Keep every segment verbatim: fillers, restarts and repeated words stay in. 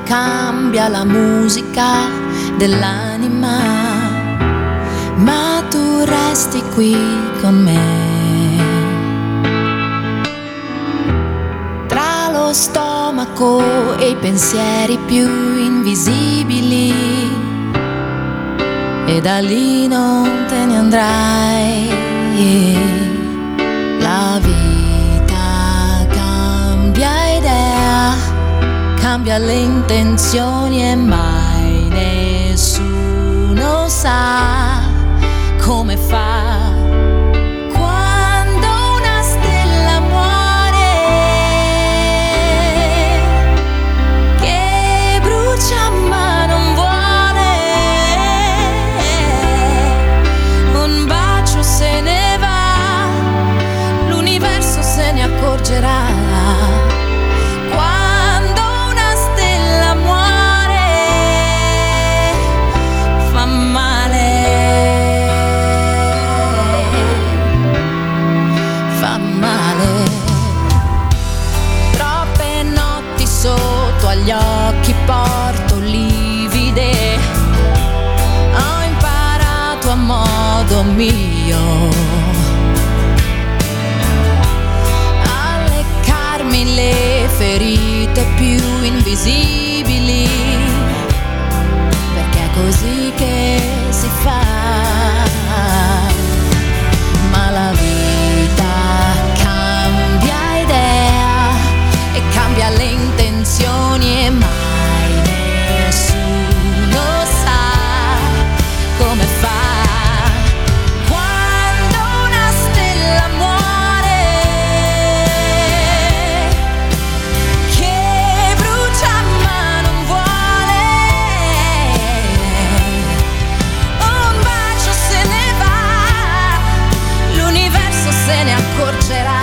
cambia la musica dell'anima, ma tu resti qui con me. Tra lo stomaco e i pensieri più invisibili, e da lì non te ne andrai. La vita cambia idea, cambia le intenzioni e mai nessuno sa come fa. Quando una stella muore, che brucia ma non vuole, un bacio se ne va, l'universo se ne accorgerà. Agli occhi porto livide, ho imparato a modo mio a leccarmi le ferite più invisibili, perché è così che si fa. Ma la vita cambia idea e cambia le intenzioni e mai nessuno sa come fa. Quando una stella muore, che brucia ma non vuole, un bacio se ne va, l'universo se ne accorgerà.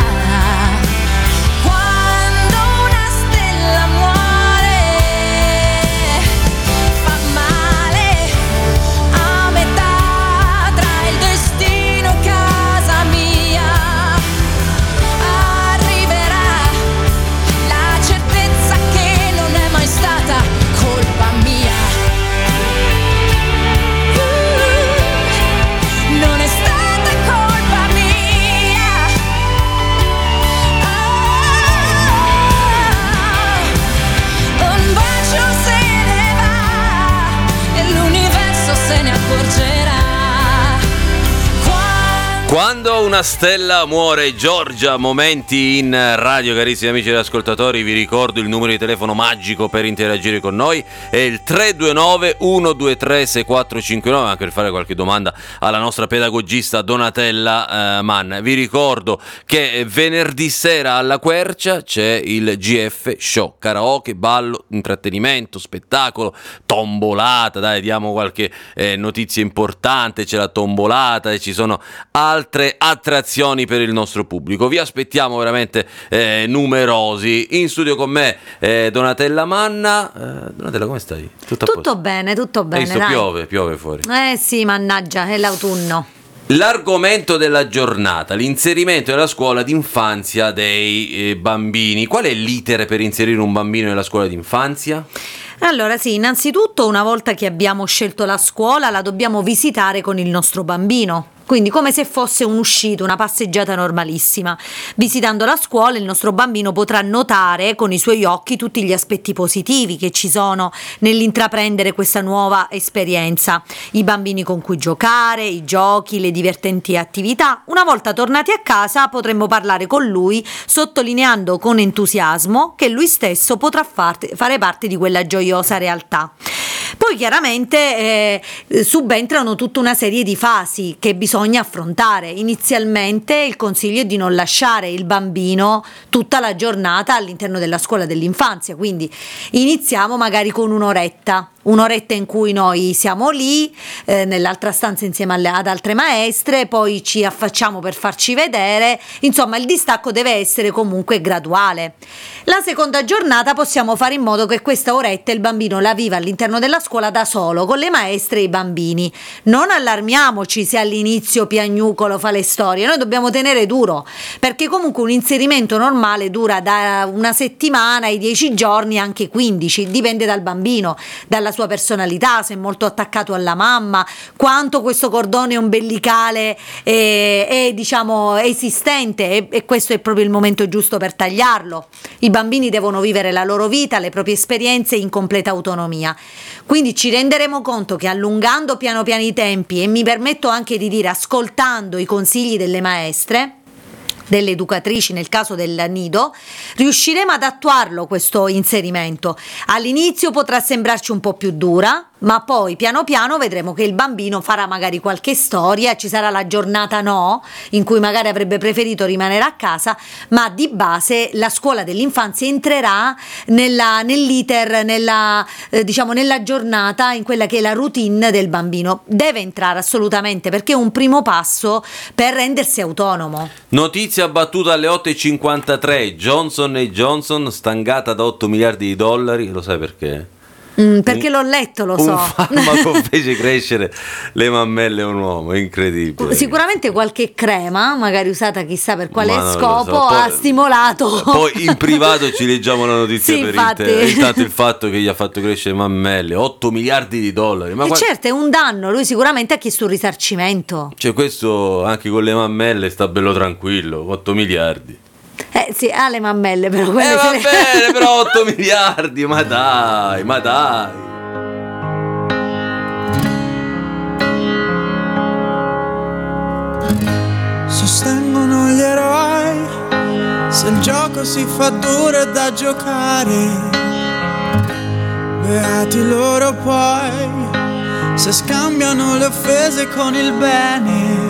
Quando una stella muore, Giorgia, momenti in radio, carissimi amici e ascoltatori. Vi ricordo il numero di telefono magico per interagire con noi, è il tre due nove uno due tre sei quattro cinque nove, anche per fare qualche domanda alla nostra pedagogista Donatella eh, Manna. Vi ricordo che venerdì sera alla Quercia c'è il G F Show, karaoke, ballo, intrattenimento, spettacolo, tombolata, dai, diamo qualche eh, notizia importante, c'è la tombolata e ci sono altre attrazioni per il nostro pubblico. Vi aspettiamo veramente eh, numerosi. In studio con me eh, Donatella Manna. eh, Donatella, come stai? Tutto, tutto bene, tutto bene. Visto, dai. piove, piove fuori. Eh sì, mannaggia, è l'autunno. L'argomento della giornata, l'inserimento nella scuola d'infanzia dei eh, bambini. Qual è l'iter per inserire un bambino nella scuola d'infanzia? Allora sì, innanzitutto una volta che abbiamo scelto la scuola la dobbiamo visitare con il nostro bambino. Quindi come se fosse un'uscita, una passeggiata normalissima. Visitando la scuola il nostro bambino potrà notare con i suoi occhi tutti gli aspetti positivi che ci sono nell'intraprendere questa nuova esperienza. I bambini con cui giocare, i giochi, le divertenti attività. Una volta tornati a casa potremo parlare con lui sottolineando con entusiasmo che lui stesso potrà far- fare parte di quella gioiosa realtà. Poi chiaramente eh, subentrano tutta una serie di fasi che bisogna affrontare. Inizialmente il consiglio è di non lasciare il bambino tutta la giornata all'interno della scuola dell'infanzia, quindi iniziamo magari con un'oretta. Un'oretta in cui noi siamo lì, eh, nell'altra stanza insieme alle, ad altre maestre, poi ci affacciamo per farci vedere, insomma il distacco deve essere comunque graduale. La seconda giornata possiamo fare in modo che questa oretta il bambino la viva all'interno della scuola da solo, con le maestre e i bambini. Non allarmiamoci se all'inizio piagnucolo fa le storie, noi dobbiamo tenere duro, perché comunque un inserimento normale dura da una settimana ai dieci giorni, anche quindici, dipende dal bambino, dalla sua personalità, se è molto attaccato alla mamma, quanto questo cordone ombelicale è, è diciamo esistente, e, e questo è proprio il momento giusto per tagliarlo. I bambini devono vivere la loro vita, le proprie esperienze in completa autonomia. Quindi ci renderemo conto che allungando piano piano i tempi, e mi permetto anche di dire ascoltando i consigli delle maestre, delle educatrici nel caso del nido, riusciremo ad attuarlo questo inserimento. All'inizio potrà sembrarci un po' più dura, ma poi piano piano vedremo che il bambino farà magari qualche storia, ci sarà la giornata no, in cui magari avrebbe preferito rimanere a casa, ma di base la scuola dell'infanzia entrerà nella, nell'iter, nella, eh, diciamo nella giornata, in quella che è la routine del bambino. Deve entrare assolutamente, perché è un primo passo per rendersi autonomo. Notizia battuta alle otto e cinquantatré, Johnson and Johnson stangata da otto miliardi di dollari, lo sai perché? Mm, perché un, l'ho letto, lo so. Un farmaco fece crescere le mammelle a un uomo, è incredibile. Sicuramente qualche crema, magari usata chissà per quale scopo, so. Poi, ha stimolato. Poi in privato ci leggiamo la notizia sì, per infatti. intero. Intanto il fatto che gli ha fatto crescere mammelle, otto miliardi di dollari. Ma e qual... certo, è un danno, lui sicuramente ha chiesto un risarcimento. Cioè questo anche con le mammelle sta bello tranquillo, otto miliardi. Eh sì, ha le mammelle però. Eh va bene, però otto miliardi, ma dai, ma dai. Sostengono gli eroi, se il gioco si fa duro è da giocare. Beati loro poi, se scambiano le offese con il bene.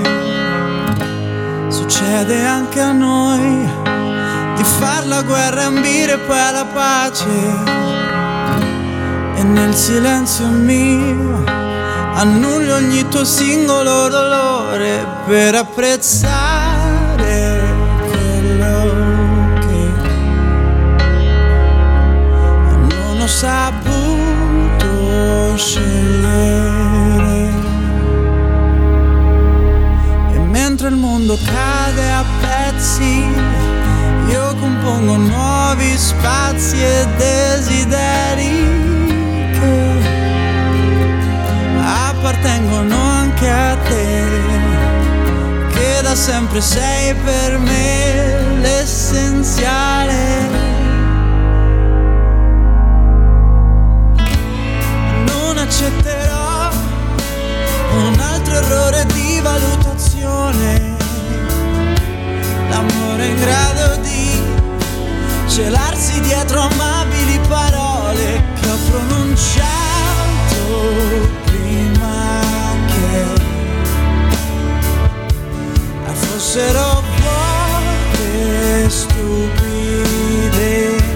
Succede anche a noi di far la guerra e ambire poi alla pace, e nel silenzio mio annullo ogni tuo singolo dolore per apprezzare quello che non ho saputo scegliere. E mentre il mondo cade a pezzi, io compongo nuovi spazi e desideri che appartengono anche a te, che da sempre sei per me l'essenziale. Non accetterò un altro errore di valutazione, l'amore in grado di celarsi dietro amabili parole che ho pronunciato prima che fossero vuote, stupide.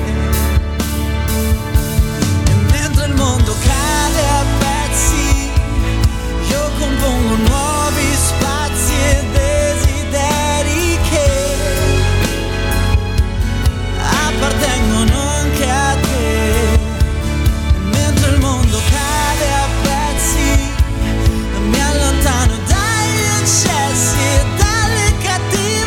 E mentre il mondo cade a pezzi, io compongo nuovi spazi e desideri che appartengono anche a te. Mentre il mondo cade a pezzi, mi allontano dagli eccessi e dalle cattive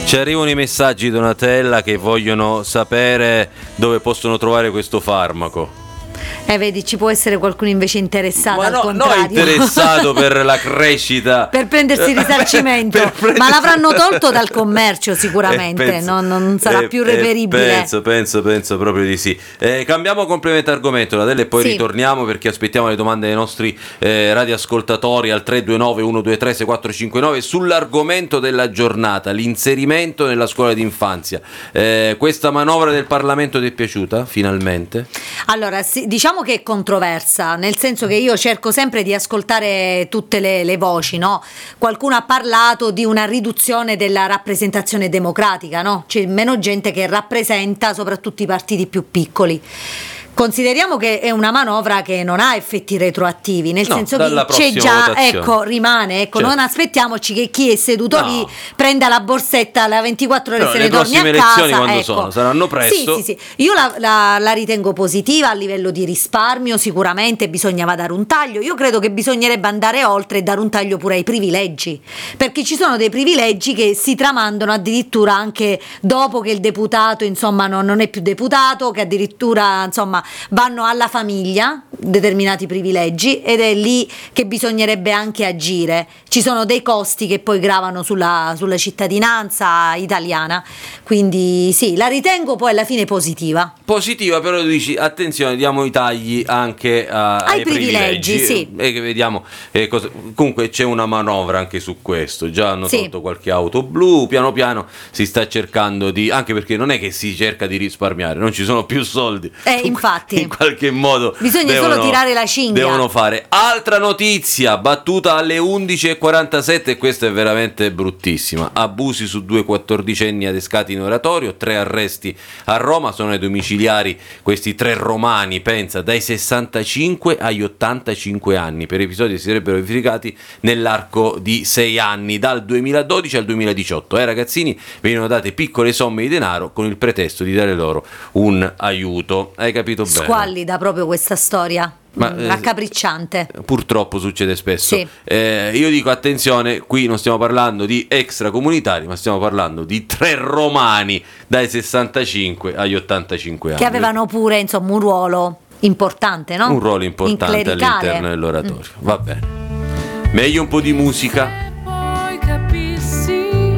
Ci arrivano i messaggi, Donatella, che vogliono sapere dove possono trovare questo farmaco. Eh, vedi, ci può essere qualcuno invece interessato. Ma al no, contrario. no, interessato per la crescita. Per prendersi il risarcimento. Per prendersi... Ma l'avranno tolto dal commercio sicuramente, eh, penso, non, non sarà eh, più eh, reperibile. Penso, penso, penso proprio di sì. Eh, cambiamo completamente argomento, Donatella, e poi Sì. ritorniamo perché aspettiamo le domande dei nostri eh, radioascoltatori al tre due nove uno due tre sei quattro cinque nove sull'argomento della giornata, l'inserimento nella scuola d'infanzia. Eh, questa manovra del Parlamento ti è piaciuta, finalmente? Allora, sì, diciamo che è controversa, nel senso che io cerco sempre di ascoltare tutte le, le voci, no? Qualcuno ha parlato di una riduzione della rappresentazione democratica, no? C'è meno gente che rappresenta soprattutto i partiti più piccoli. Consideriamo che è una manovra che non ha effetti retroattivi, nel No, senso dalla che c'è prossima già, votazione. ecco, rimane, ecco, Certo. non aspettiamoci che chi è seduto No. lì prenda la borsetta alle ventiquattro ore Però se le ne torni a prossime casa. elezioni quando ecco. sono? Saranno presto? Sì, sì, sì. Io la, la- la ritengo positiva a livello di risparmio, sicuramente bisognava dare un taglio. Io credo che bisognerebbe andare oltre e dare un taglio pure ai privilegi, perché ci sono dei privilegi che si tramandano addirittura anche dopo che il deputato, insomma, non, non è più deputato, che addirittura, insomma, vanno alla famiglia determinati privilegi, ed è lì che bisognerebbe anche agire. Ci sono dei costi che poi gravano sulla, sulla cittadinanza italiana, quindi sì, la ritengo poi alla fine positiva. Positiva, però dici attenzione, diamo i tagli anche a- ai, Ai privilegi, sì. e che vediamo eh, cosa- comunque c'è una manovra anche su questo, già hanno Sì. tolto qualche auto blu, piano piano si sta cercando di, anche perché non è che si cerca di risparmiare, non ci sono più soldi. Eh, infatti. In qualche modo Bisogna devono- solo tirare la cinghia. Devono fare. Altra notizia, battuta alle undici e quarantasette, e questa è veramente bruttissima. Abusi su due quattordicenni adescati in oratorio, tre arresti a Roma, sono ai domiciliari questi tre romani, pensa, dai sessantacinque agli ottantacinque anni, per episodi che si sarebbero verificati nell'arco di sei anni, dal duemiladodici al duemiladiciotto. Ai ragazzini venivano date piccole somme di denaro con il pretesto di dare loro un aiuto. Hai capito bene? Squallida proprio questa storia, Ma, mm, eh, raccapricciante. Purtroppo succede spesso. Sì. Eh, io dico attenzione, qui non stiamo parlando di extracomunitari, ma stiamo parlando di tre romani dai sessantacinque agli ottantacinque anni. Che avevano pure, insomma, un ruolo importante, no? un ruolo importante Inclericale. all'interno dell'oratorio. Va bene. Meglio un po' di musica. Poi capissi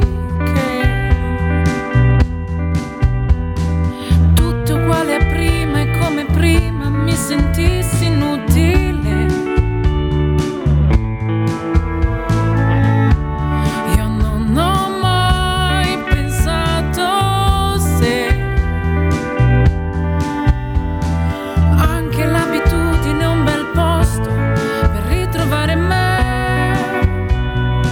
che tutto uguale a prima e come prima mi sentissi inutile. Io non ho mai pensato se anche l'abitudine è un bel posto per ritrovare me.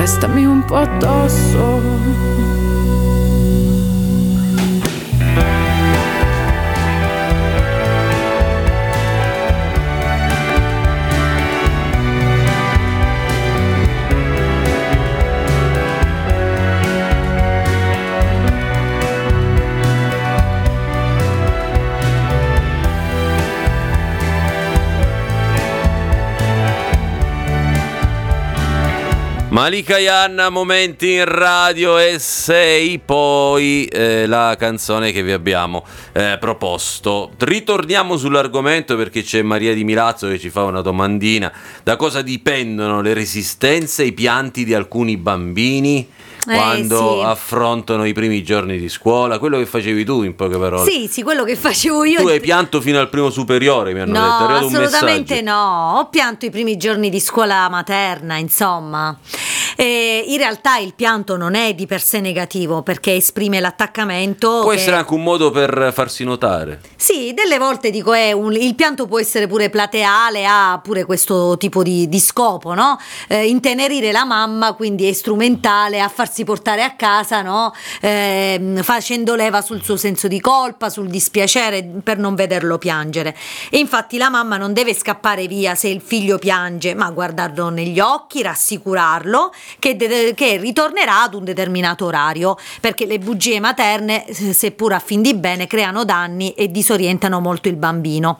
restami un po' addosso. Malika Yanna, momenti in radio e sei poi eh, la canzone che vi abbiamo eh, proposto. Ritorniamo sull'argomento perché c'è Maria di Milazzo che ci fa una domandina. Da cosa dipendono le resistenze e i pianti di alcuni bambini quando eh, sì. affrontano i primi giorni di scuola? Quello che facevi tu, in poche parole. Sì, sì, quello che facevo io. Tu hai pianto fino al primo superiore, mi hanno no, detto. È arrivato un assolutamente messaggio. no. Ho pianto i primi giorni di scuola materna, insomma. E in realtà il pianto non è di per sé negativo perché esprime l'attaccamento. Può che... essere anche un modo per farsi notare. Sì, delle volte dico è un, il pianto può essere pure plateale, ha pure questo tipo di, di scopo, no? Eh, intenerire la mamma, quindi è strumentale a farsi portare a casa, no? Eh, facendo leva sul suo senso di colpa, sul dispiacere per non vederlo piangere. E infatti la mamma non deve scappare via se il figlio piange, ma guardarlo negli occhi, rassicurarlo che, de- che ritornerà ad un determinato orario, perché le bugie materne, seppur a fin di bene, creano danni e disorientano molto il bambino.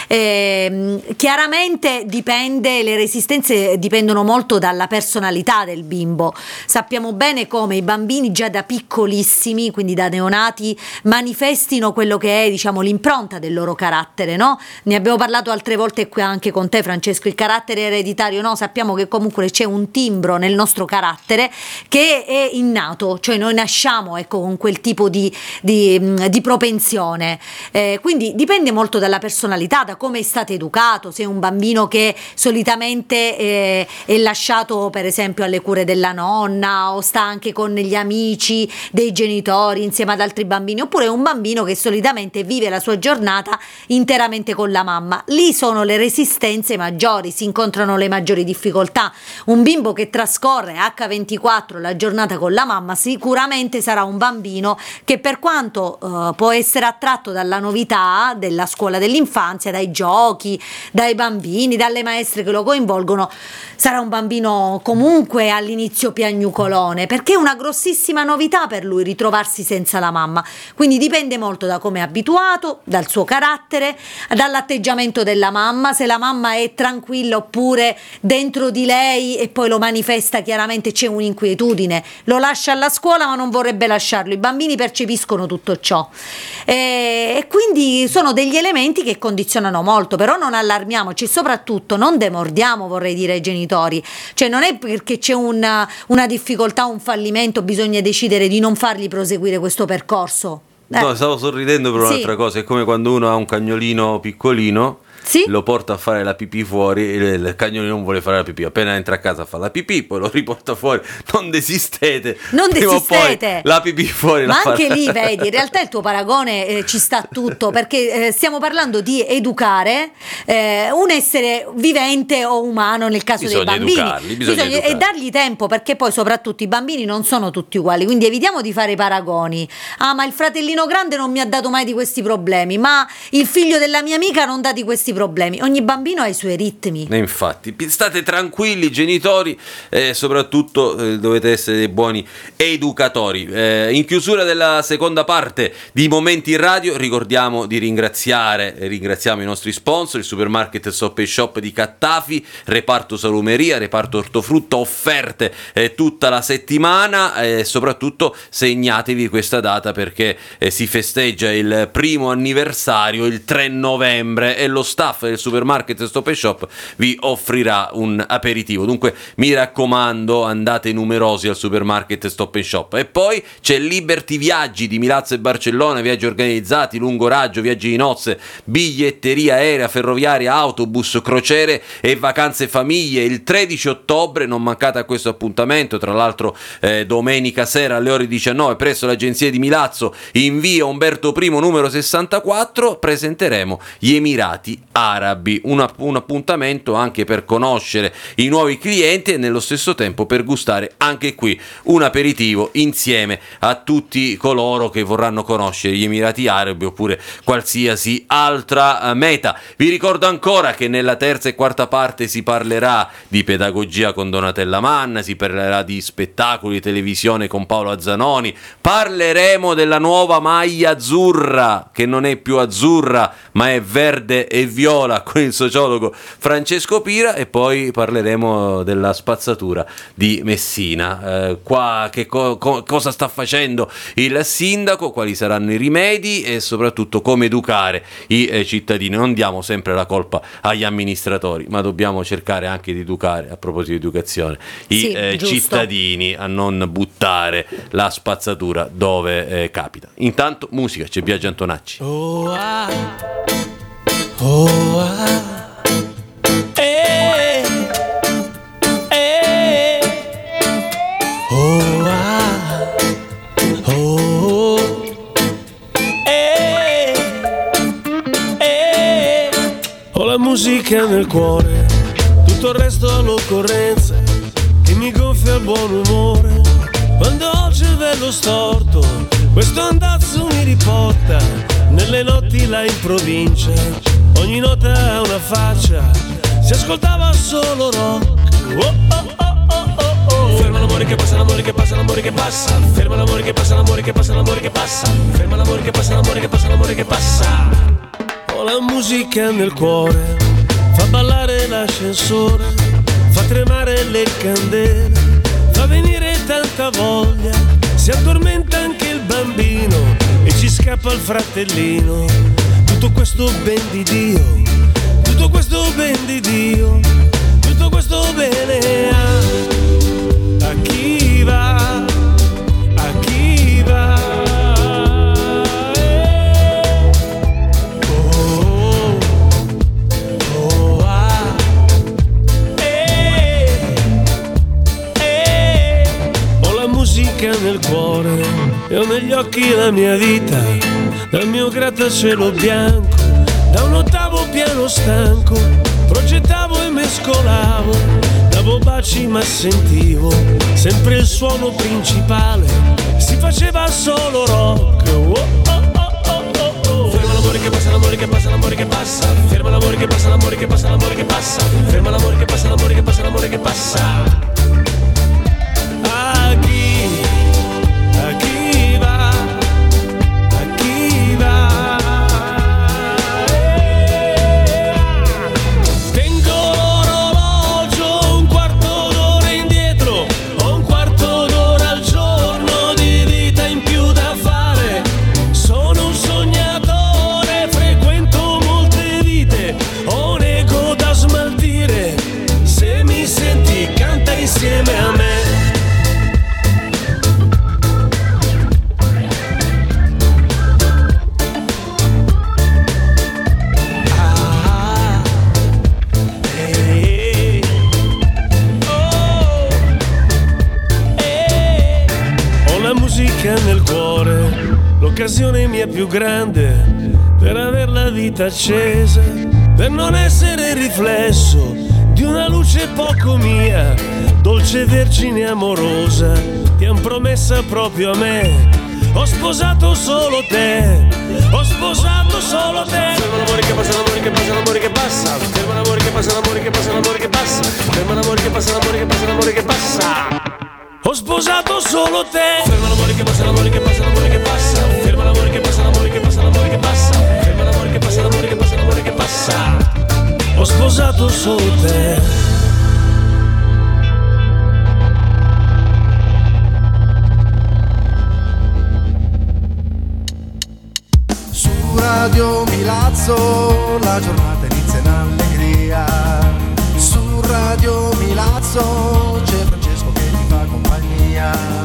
Eh, chiaramente dipende, le resistenze dipendono molto dalla personalità del bimbo. Sappiamo bene come i bambini già da piccolissimi, quindi da neonati, manifestino quello che è, diciamo, l'impronta del loro carattere, no? Ne abbiamo parlato altre volte qui anche con te, Francesco, il carattere ereditario, no? Sappiamo che comunque c'è un timbro nel nostro carattere che è innato, cioè noi nasciamo, ecco, con quel tipo di, di, di propensione. Eh, quindi dipende molto dalla personalità, da come è stato educato, se è un bambino che solitamente eh, è lasciato per esempio alle cure della nonna o sta anche con gli amici dei genitori insieme ad altri bambini, oppure è un bambino che solitamente vive la sua giornata interamente con la mamma. Lì sono le resistenze maggiori, si incontrano le maggiori difficoltà. Un bimbo che trascorre acca ventiquattro la giornata con la mamma sicuramente sarà un bambino che, per quanto uh, può essere attratto dalla novità della scuola dell'infanzia, dai giochi, dai bambini, dalle maestre che lo coinvolgono, sarà un bambino comunque all'inizio piagnucolone, perché è una grossissima novità per lui ritrovarsi senza la mamma. Quindi dipende molto da come è abituato, dal suo carattere, dall'atteggiamento della mamma, se la mamma è tranquilla oppure dentro di lei e poi lo manifesta chiaramente, c'è un'inquietudine, lo lascia alla scuola ma non vorrebbe lasciarlo. I bambini percepiscono tutto ciò e, e quindi sono degli elementi che condizionano molto. Però non allarmiamoci, soprattutto non demordiamo, vorrei dire ai genitori, cioè non è perché c'è una, una difficoltà, un fallimento, bisogna decidere di non fargli proseguire questo percorso. Eh. No, stavo sorridendo per un'altra Sì. cosa, è come quando uno ha un cagnolino piccolino, Sì? lo porta a fare la pipì fuori e il cagnolino non vuole fare la pipì, appena entra a casa fa la pipì, poi lo riporta fuori. Non desistete, Non prima o desistete. poi la pipì fuori la Ma anche farà. lì vedi, in realtà il tuo paragone eh, ci sta tutto, perché eh, stiamo parlando di educare eh, un essere vivente o umano nel caso Bisogna dei bambini. educarli, bisogna e educarli. dargli tempo, perché poi soprattutto i bambini non sono tutti uguali, quindi evitiamo di fare i paragoni. Ah, ma il fratellino grande non mi ha dato mai di questi problemi, ma il figlio della mia amica non dà di questi problemi. Ogni bambino ha i suoi ritmi. E infatti, state tranquilli genitori, e soprattutto eh, dovete essere dei buoni educatori. Eh, in chiusura della seconda parte di Momenti in Radio ricordiamo di ringraziare e ringraziamo i nostri sponsor, il supermarket Stop and Shop di Cattafi, reparto salumeria, reparto ortofrutta, offerte eh, tutta la settimana e soprattutto segnatevi questa data perché eh, si festeggia il primo anniversario il tre novembre e lo staff del supermarket Stop and Shop vi offrirà un aperitivo. Dunque mi raccomando, andate numerosi al supermarket Stop and Shop. E poi c'è Liberty Viaggi di Milazzo e Barcellona, viaggi organizzati, lungo raggio, viaggi di nozze, biglietteria aerea, ferroviaria, autobus, crociere e vacanze famiglie. Il tredici ottobre non mancate a questo appuntamento, tra l'altro eh, domenica sera alle ore diciannove presso l'agenzia di Milazzo in via Umberto I numero sessantaquattro presenteremo gli Emirati arabi, un, un appuntamento anche per conoscere i nuovi clienti e nello stesso tempo per gustare anche qui un aperitivo insieme a tutti coloro che vorranno conoscere gli Emirati Arabi oppure qualsiasi altra meta. Vi ricordo ancora che nella terza e quarta parte si parlerà di pedagogia con Donatella Manna, si parlerà di spettacoli, televisione con Paolo Azzanoni, parleremo della nuova maglia azzurra che non è più azzurra ma è verde e viola con il sociologo Francesco Pira e poi parleremo della spazzatura di Messina. Eh, qua che co- co- cosa sta facendo il sindaco, quali saranno i rimedi e soprattutto come educare i eh, cittadini. Non diamo sempre la colpa agli amministratori, ma dobbiamo cercare anche di educare, a proposito di educazione, i Sì, eh, cittadini a non buttare la spazzatura dove eh, capita. Intanto musica, c'è Biagio Antonacci. Oh, ah. Oh, ah. Eh. Eh. Oh, ah. Oh. Eh. Eh. Ho la musica nel cuore, tutto il resto all'occorrenza che mi gonfia il buon umore. Quando ho il cervello storto, questo andazzo mi riporta nelle notti là in provincia. Ogni nota ha una faccia, si ascoltava solo rock. Oh, oh, oh, oh, oh, oh. Ferma l'amore che passa, l'amore che passa, l'amore che passa. Ferma l'amore che passa, l'amore che passa, l'amore che passa. Ferma l'amore che passa, l'amore che passa, l'amore che passa. Ho la musica nel cuore, fa ballare l'ascensore, fa tremare le candele, fa venire tanta voglia, si addormenta anche il bambino e ci scappa il fratellino. Tutto questo ben di Dio, tutto questo ben di Dio, tutto questo bene a, a chi va, a chi va. Oh, oh, ah, eh, eh. Ho la musica nel cuore e ho negli occhi la mia vita, dal mio grattacielo bianco, da un ottavo piano stanco, progettavo e mescolavo, davo baci ma sentivo sempre il suono principale, si faceva solo rock. Oh, oh, oh, oh, oh, oh. Ferma l'amore che passa, l'amore che passa, l'amore che passa. Ferma l'amore che passa, l'amore che passa, l'amore che passa. Ferma l'amore che passa, l'amore che passa, l'amore che passa. A chi, a chi va, a chi va. Tengo l'orologio un quarto d'ora indietro, ho un quarto d'ora al giorno di vita in più da fare. Sono un sognatore, frequento molte vite, ho un ego da smaltire. Se mi senti canta insieme a me. Ah, eh, oh, eh. Ho la musica nel cuore, l'occasione mia più grande per aver la vita accesa, per non essere riflesso di una luce poco mia, dolce vergine amorosa, ti han promessa proprio a me. Ho sposato solo te, ho sposato solo te. Ferma l'amore che passa, l'amore che passa, l'amore che passa. Ferma l'amore che passa, l'amore che passa, l'amore che passa. Ferma l'amore che passa, l'amore che passa, l'amore che passa. Ho sposato solo te. Ferma l'amore che passa, l'amore che passa, l'amore che passa. Ferma l'amore che passa, l'amore che passa, l'amore che passa. Ferma l'amore che passa, l'amore che passa, l'amore che passa. Ho sposato solo te. Su Radio Milazzo la giornata inizia in allegria. Su Radio Milazzo c'è Francesco che ti fa compagnia.